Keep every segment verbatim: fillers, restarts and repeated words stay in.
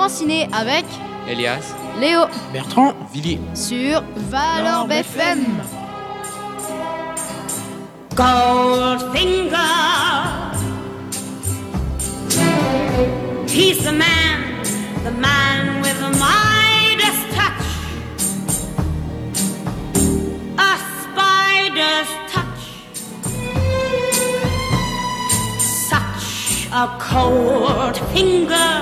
ciné avec Elias, Léo, Bertrand, Vili. sur Valor B F M. Goldfinger, he's the man, the man with the Midas touch, a spider's touch, such a cold finger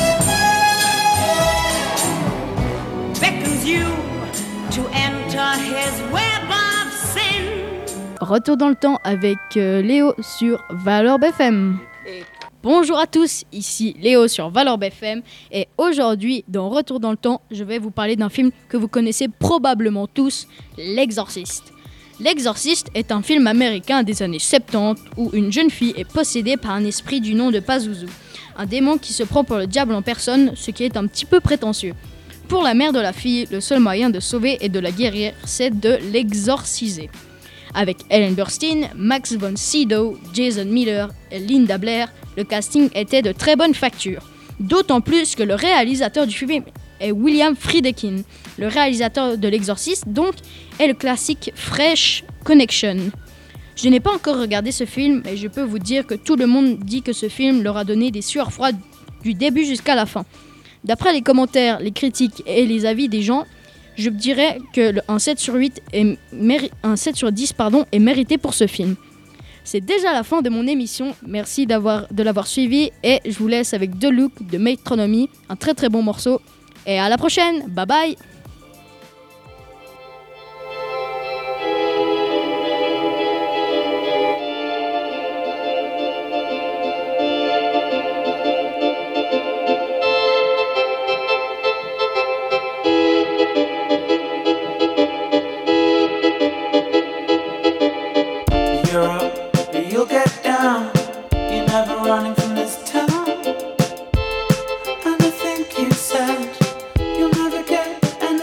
beckons you to enter his web of sin. Retour dans le temps avec euh, Léo sur Valor B F M. Bonjour à tous, ici Léo sur Valor B F M et aujourd'hui dans Retour dans le temps, je vais vous parler d'un film que vous connaissez probablement tous, L'Exorciste. L'Exorciste est un film américain des années soixante-dix où une jeune fille est possédée par un esprit du nom de Pazuzu, un démon qui se prend pour le diable en personne, ce qui est un petit peu prétentieux. Pour la mère de la fille, le seul moyen de sauver et de la guérir, c'est de l'exorciser. Avec Ellen Burstyn, Max von Sydow, Jason Miller et Linda Blair, le casting était de très bonne facture. D'autant plus que le réalisateur du film est William Friedkin. Le réalisateur de L'Exorciste, donc, est le classique Fresh Connection. Je n'ai pas encore regardé ce film, mais je peux vous dire que tout le monde dit que ce film leur a donné des sueurs froides du début jusqu'à la fin. D'après les commentaires, les critiques et les avis des gens, je dirais que un sept sur huit est méri- un sept sur dix pardon, est mérité pour ce film. C'est déjà la fin de mon émission, merci d'avoir, de l'avoir suivi et je vous laisse avec The Look de Metronomy, un très très bon morceau. Et à la prochaine, bye bye. You'll get down, you're never running from this town. And I think you said you'll never get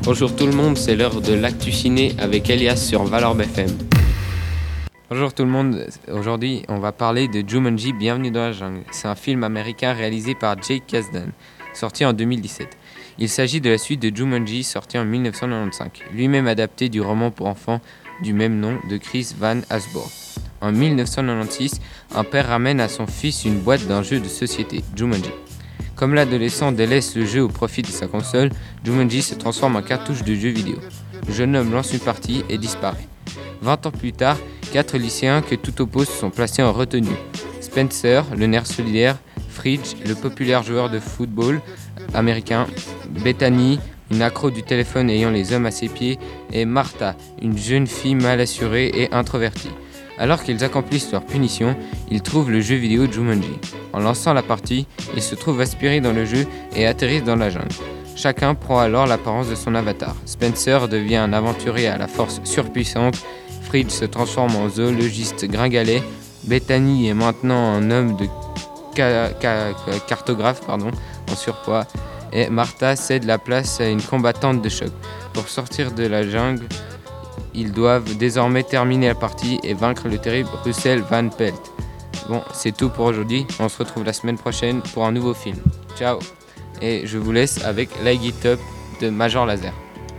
Bonjour tout le monde, c'est l'heure de l'actu ciné avec Elias sur Valor B F M. Bonjour tout le monde, aujourd'hui on va parler de Jumanji, Bienvenue dans la jungle. C'est un film américain réalisé par Jake Kasdan, sorti en deux mille dix-sept. Il s'agit de la suite de Jumanji, sorti en dix-neuf cent quatre-vingt-quinze, lui-même adapté du roman pour enfants du même nom de Chris Van Allsburg. En dix-neuf cent quatre-vingt-seize, un père ramène à son fils une boîte d'un jeu de société, Jumanji. Comme l'adolescent délaisse le jeu au profit de sa console, Jumanji se transforme en cartouche de jeu vidéo. Le jeune homme lance une partie et disparaît. Vingt ans plus tard, quatre lycéens que tout oppose sont placés en retenue. Spencer, le nerf solidaire, Fridge, le populaire joueur de football américain, Bethany, une accro du téléphone ayant les hommes à ses pieds, et Martha, une jeune fille mal assurée et introvertie. Alors qu'ils accomplissent leur punition, ils trouvent le jeu vidéo Jumanji. En lançant la partie, ils se trouvent aspirés dans le jeu et atterrissent dans la jungle. Chacun prend alors l'apparence de son avatar. Spencer devient un aventurier à la force surpuissante, Fridge se transforme en zoologiste gringalet, Bethany est maintenant un homme de ca- ca- cartographe pardon, en surpoids, et Martha cède la place à une combattante de choc. Pour sortir de la jungle, ils doivent désormais terminer la partie et vaincre le terrible Russell Van Pelt. Bon, c'est tout pour aujourd'hui. On se retrouve la semaine prochaine pour un nouveau film. Ciao. Et je vous laisse avec Like It Up de Major Lazer.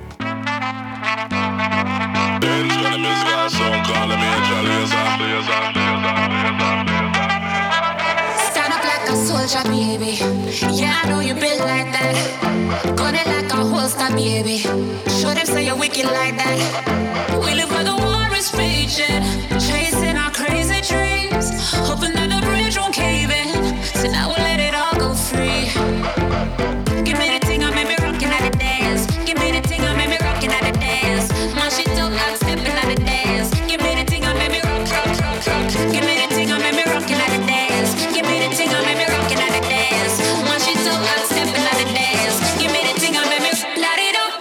Stand up like a soldier, baby. Yeah, I know you built like that. Gun it like a holster, baby. Show them say you're wicked like that. We live where the war is raging, chasing our crazy dreams, hoping that the bridge won't cave in. So now we'll let it all go free. Give me the thing, I made me rockin' at the dance. Give me the thing, I made me rockin' at the dance. My shit don't like stepping at the dance. Give me the thing, I made me rock, rock, rock, rock. Give me the thing, I made me rockin' at the dance. Give me the thing, I made me rockin' at the dance. My shit don't like stepping at the dance. Give me the thing, I made me light it up.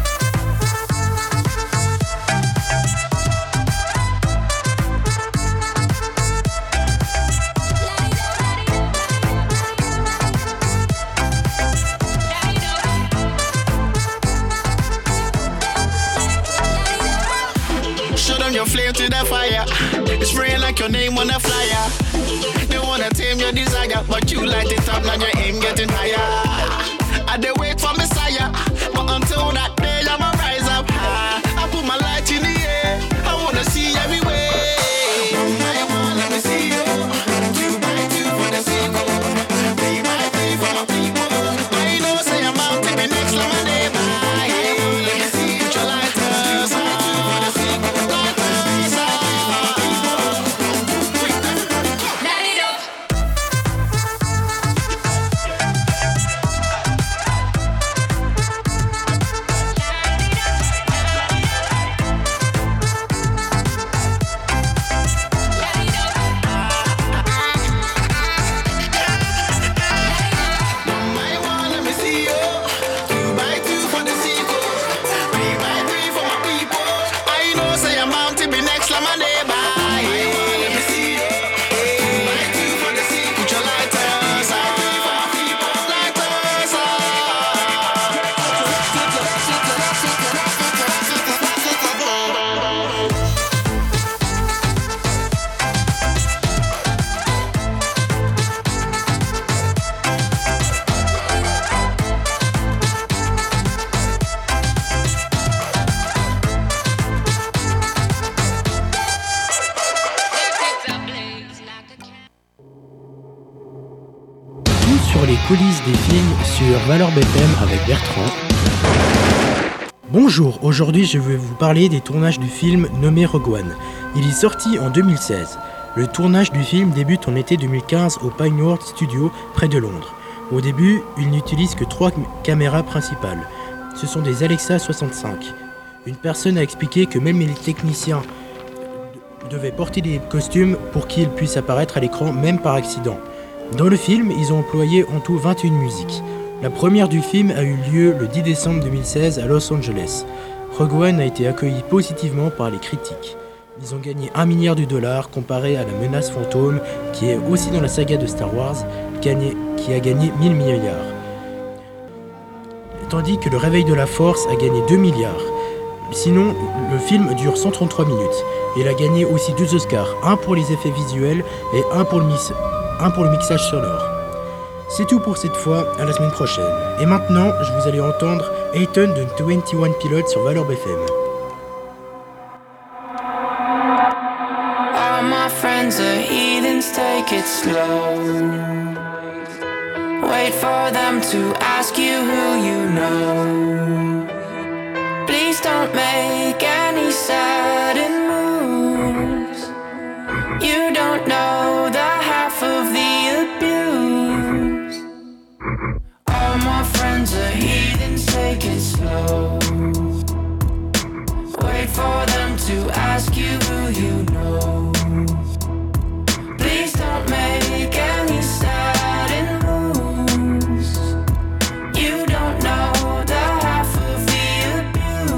Show them your flame to the fire. It's spraying like your name on a flyer. They wanna tame your desire, but you light it up, now your aim getting higher. I dey wait for Messiah, but until that day I'ma rise up high. I put my light in the air, I wanna see everywhere. One by one, let me see you. Two by two for the sequel. Three by three for my people. I know say I'm out to be next like my neighbor. Let me see you. Put your lighters on. Light it up. One by one, let me see you. Two by two for the sequel. Three by three for my people. I know say I'm bound to be next like my neighbor. Let me see you. Two by two for the sequel. Put your lighters on. Lighters Tout sur les coulisses des films sur Valor B F M avec Bertrand. Bonjour, aujourd'hui je vais vous parler des tournages du film nommé Rogue One. Il est sorti en deux mille seize. Le tournage du film débute en été deux mille quinze au Pinewood Studio près de Londres. Au début, il n'utilise que trois caméras principales. Ce sont des Alexa soixante-cinq. Une personne a expliqué que même les techniciens devaient porter des costumes pour qu'ils puissent apparaître à l'écran même par accident. Dans le film, ils ont employé en tout vingt et une musiques. La première du film a eu lieu le dix décembre deux mille seize à Los Angeles. Rogue One a été accueilli positivement par les critiques. Ils ont gagné un milliard de dollars comparé à la menace fantôme, qui est aussi dans la saga de Star Wars, gagné- qui a gagné mille milliards. tandis que Le Réveil de la Force a gagné deux milliards. Sinon, le film dure cent trente-trois minutes. Il a gagné aussi deux Oscars, un pour les effets visuels et un pour le, mis- un pour le mixage sonore. C'est tout pour cette fois, à la semaine prochaine. Et maintenant, je vous allez entendre Ayton de vingt et un Pilotes sur Valor B F M. All my friends are heathens, take it slow. Wait for them to ask you who you know. Please don't make any sudden moves. You don't know the half of the abuse. All my friends are heathens, take it slow. Wait for them to ask you who you know. Please don't make any sudden moves. You don't know the half of the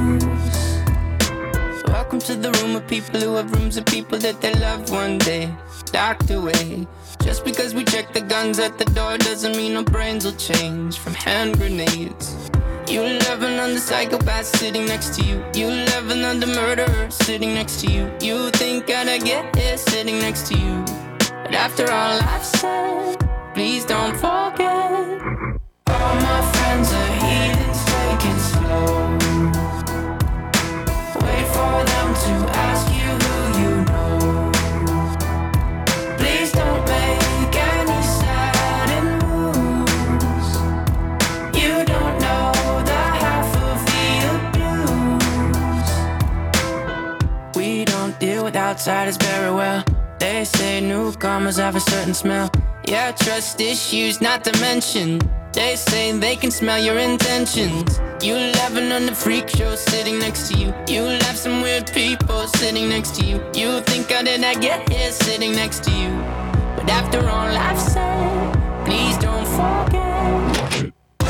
abuse. Welcome to the room of people who have rooms of people that they loved one day docked away. Just because we check the guns at the door doesn't mean our brains will change from hand grenades. You loving on the psychopath sitting next to you. You loving on the murderer sitting next to you. You think I'd get here sitting next to you. But after all I've said, please don't forget. All my friends are heathens, take it slow. Wait for them to ask you who you know. Please don't make any sudden moves. You don't know the half of the abuse. We don't deal with outsiders very well. They say newcomers have a certain smell. Yeah, trust issues not to mention. They say they can smell your intentions. You laughing on the freak show sitting next to you. You laugh some weird people sitting next to you. You think how did I get here sitting next to you? But after all I've said, please don't forget.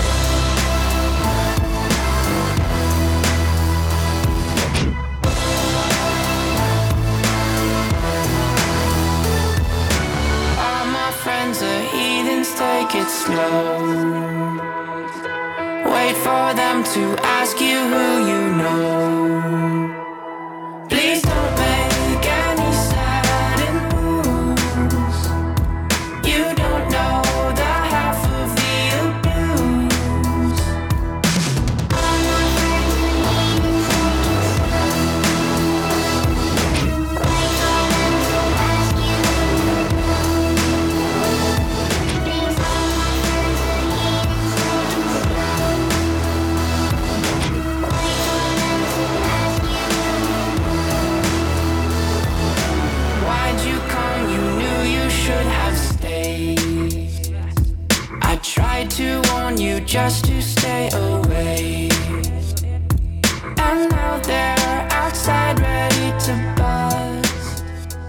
All my friends are heathens, take it slow. Wait for them to ask you who you know. Please don't make any sudden moves. You don't know the half of the abuse. All my friends are heathens, wait for them to ask you who you know. Please all my friends are Why'd you come? You knew you should have stayed. I tried to warn you just to stay away. And now they're outside ready to bust.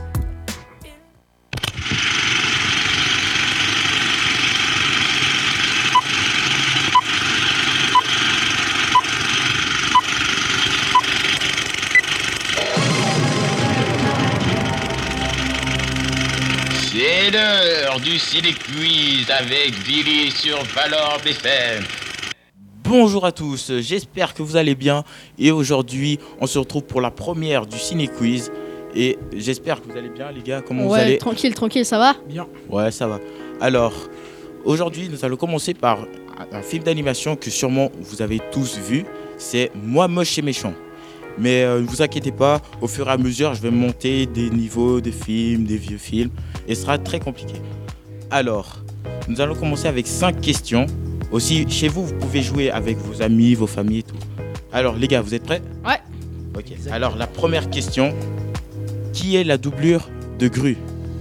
C'est l'heure du Ciné Quiz avec Billy sur Valor B F M. Bonjour à tous, j'espère que vous allez bien et aujourd'hui on se retrouve pour la première du Ciné Quiz et j'espère que vous allez bien les gars, comment ouais, vous allez? Tranquille, tranquille, ça va? Bien. Ouais, ça va. Alors, aujourd'hui nous allons commencer par un film d'animation que sûrement vous avez tous vu, c'est Moi moche et méchant. Mais euh, ne vous inquiétez pas, au fur et à mesure je vais monter des niveaux, des films, des vieux films et ce sera très compliqué. Alors, nous allons commencer avec cinq questions. Aussi, chez vous, vous pouvez jouer avec vos amis, vos familles et tout. Alors, les gars, vous êtes prêts? Ouais. Ok. Alors, la première question. Qui est la doublure de Gru?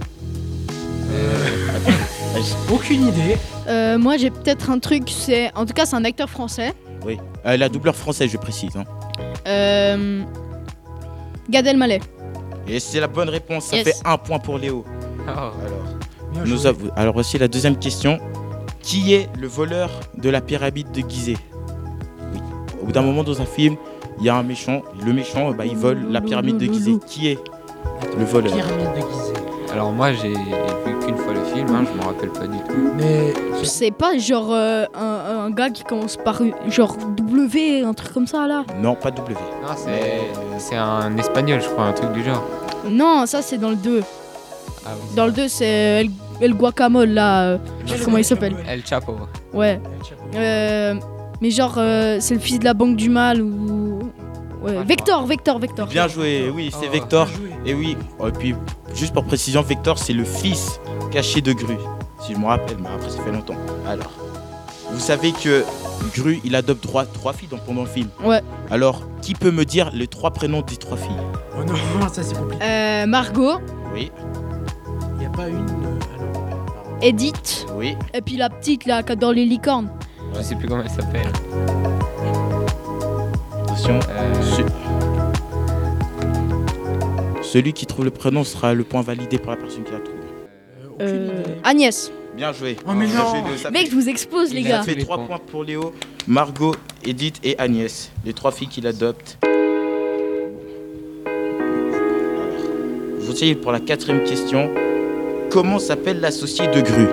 Euh... Aucune idée. Euh, moi, j'ai peut-être un truc, c'est... En tout cas, c'est un acteur français. Oui. Euh, la doubleur française, je précise. Hein. Euh... Gad Elmaleh. Et c'est la bonne réponse. Ça Yes. fait un point pour Léo. Oh. Alors, Bien nous joué. avons... Alors, voici la deuxième question. Qui est le voleur de la pyramide de Gizeh? Oui. Au bout d'un moment dans un film, il y a un méchant. Le méchant, bah, il vole la pyramide de Gizeh. Qui est le voleur? Pyramide de Gizeh. Alors moi j'ai vu qu'une fois le film, hein, je m'en rappelle pas du tout. Mais C'est pas genre euh, un, un gars qui commence par genre W, un truc comme ça là. Non, pas W. Non, c'est, c'est un espagnol, je crois, un truc du genre. Non, ça c'est dans le deux. Ah oui. Dans le deux, c'est El, El Guacamole là. euh, je sais plus comment il s'appelle. El Chapo. Ouais. Euh, mais genre, euh, c'est le fils de la banque du mal ou. Ouais, Vector, Vector, Vector. Bien joué, oui, c'est Oh, Vector. bien joué. Et oui, et puis juste pour précision, Vector, c'est le fils caché de Gru. Si je me rappelle, mais après ça fait longtemps. Alors, vous savez que Gru, il adopte trois, trois filles dans- pendant le film. Ouais. Alors, qui peut me dire les trois prénoms des trois filles? oh non, ça c'est compliqué. Euh, Margot, Oui, Il n'y a pas une. euh, alors, pardon. Edith, oui. et puis la petite là qui adore les licornes. Je sais plus comment elle s'appelle. Attention. Euh, Ce- Celui qui trouve le prénom sera le point validé par la personne qui l'a trouvé. Euh, aucune Euh, idée. Agnès. Bien joué. Oh, mais Bien non. joué, Léo, ça Mec, fait- je vous expose les Il a gars. Ça fait Les trois points. points pour Léo, Margot, Edith et Agnès. Les trois filles qu'il adopte. Vous essayez pour la quatrième question. Comment s'appelle l'associé de Gru?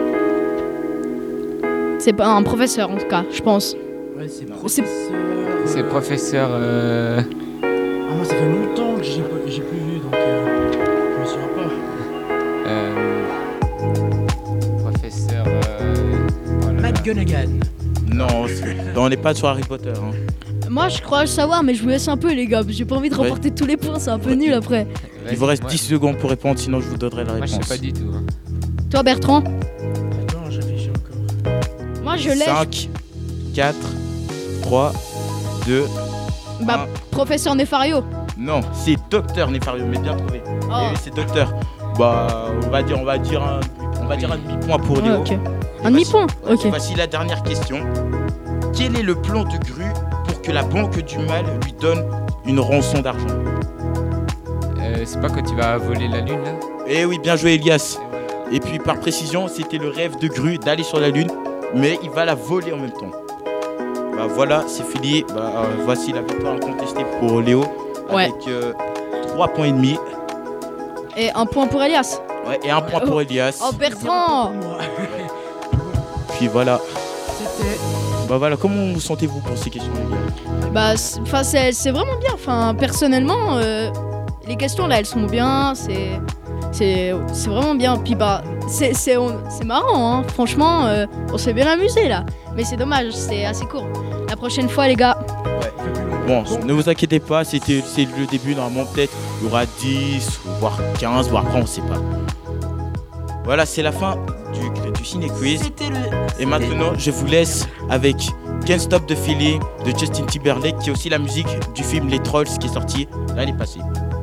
C'est pas un professeur en tout cas, je pense. Ouais, c'est Non. professeur. c'est professeur. Euh... Ah, moi ça fait longtemps que j'ai, pas- j'ai plus vu donc euh, je me souviens pas. euh, professeur. Euh... oh là là. McGonagall. Non, c'est- non, on n'est pas sur Harry Potter. Hein. Moi je crois le savoir, mais je vous laisse un peu les gars. J'ai pas envie de Ouais. remporter tous les points, c'est un peu nul après. Il vous reste Moi- dix secondes pour répondre, sinon je vous donnerai la Moi, je réponse. sais pas du tout. hein. Toi Bertrand, Attends, je réfléchis encore. moi je l'ai. cinq, quatre, trois, deux. Bah, professeur Nefario. Non, c'est Docteur Nefario, mais bien trouvé. Oh. Eh oui, c'est Docteur. Bah, on va dire, on va dire un, on va dire un demi-point pour Ouais, Léo. ok. Et Un voici- demi-point. ouais, Ok. Voici la dernière question. Quel est le plan de Gru pour que la banque du mal lui donne une rançon d'argent? Euh, c'est pas quand tu vas voler la lune là? Eh oui, bien joué Elias. Et voilà. Et puis par précision, c'était le rêve de Gru d'aller sur la lune, mais il va la voler en même temps. Bah voilà, c'est fini. Bah, euh, voici la victoire incontestée pour Léo Ouais. avec euh, trois points et demi. Et un point pour Elias. Ouais, et un point pour Elias. Oh Bertrand. Moi. Puis voilà. C'était. Bah voilà, comment vous sentez-vous pour ces questions les gars? Bah, c'est- enfin c'est c'est vraiment bien. Enfin personnellement, euh, les questions là elles sont bien. C'est c'est c'est vraiment bien. Puis bah c'est c'est on- c'est marrant. Hein. Franchement, euh, on s'est bien amusé là. Mais c'est dommage, c'est assez court. La prochaine fois les gars. Bon, ne vous inquiétez pas, c'était c'est le début. Normalement, peut-être il y aura dix, voire quinze, voire après, on sait pas. Voilà, c'est la fin du, du Ciné Quiz. C'était le. Et maintenant, je vous laisse avec Can't Stop the Feeling de Justin Timberlake, qui est aussi la musique du film Les Trolls qui est sorti l'année passée.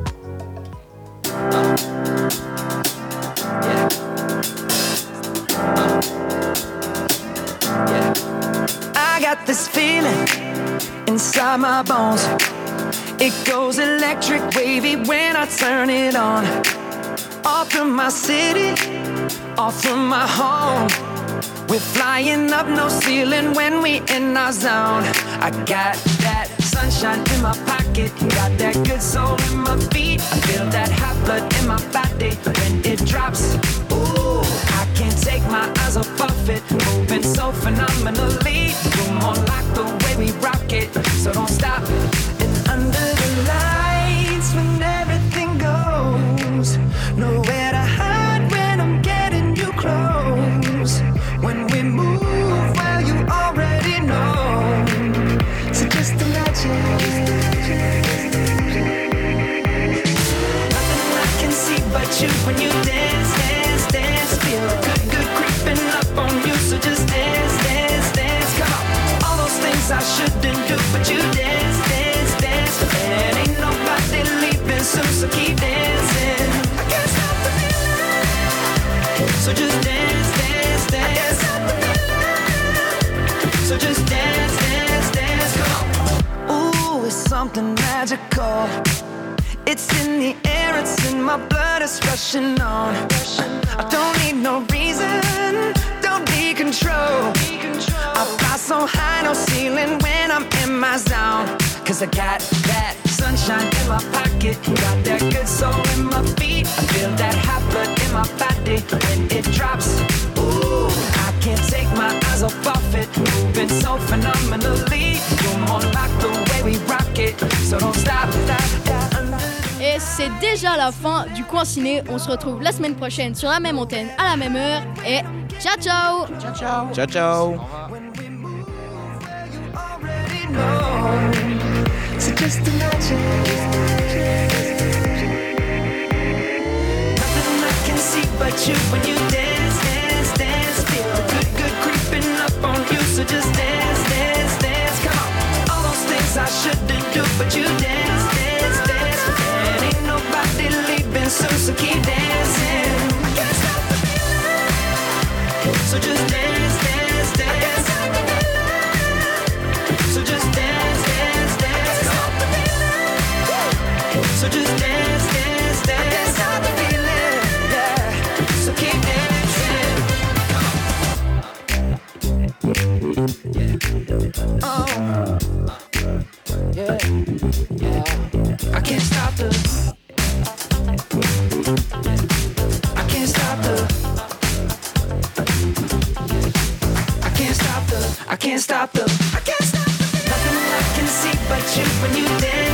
I got this feeling inside my bones. It goes electric wavy when I turn it on. Off from my city, off from my home. We're flying up no ceiling when we in our zone. I got that sunshine in my pocket, got that good soul in my feet. I feel that hot blood in my body when it drops. Ooh, I can't take my eyes off of it, moving so phenomenally. You're more like the way we rock it, so don't stop. And under the lights when everything goes, nowhere to hide when I'm getting you close. When we move, well you already know. So just imagine. Nothing I can see but you when you dance, dance, dance. Feel good, good creeping up on you. So just dance, dance, dance. Come on. All those things I shouldn't do, but you dance, dance, dance. And ain't nobody leaving soon, so keep dancing. I can't stop the feeling. So just dance, dance, dance. I can't stop the feeling. So just dance, dance, dance. Come on. Ooh, it's something magical. It's in the air, it's in my blood, it's rushing on. I don't need no reason, don't need control. I fly so high, no ceiling when I'm in my zone. Cause I got that sunshine in my pocket, got that good soul in my feet. I feel that hot blood in my body when it drops. c'est déjà la fin du coin ciné. On se retrouve la semaine prochaine sur la même antenne à la même heure. Et ciao ciao. Ciao ciao. Ciao ciao. So just imagine nothing I can see but you when you dance, dance, dance. Feel the good, good creeping up on you. So just dance, dance, dance. Come on, all those things I shouldn't do, but you dance, dance, dance. And ain't nobody leaving soon, so keep dancing. I can't stop the feeling. So just dance, dance, dance. So just dance, dance, dance. So just dance, dance, dance. I can't stop the feeling, yeah. So keep dancing. Oh, yeah, yeah. I can't stop the. I can't stop the. I can't stop the. I can't stop the. I can't stop the. Nothing I can see but you when you dance.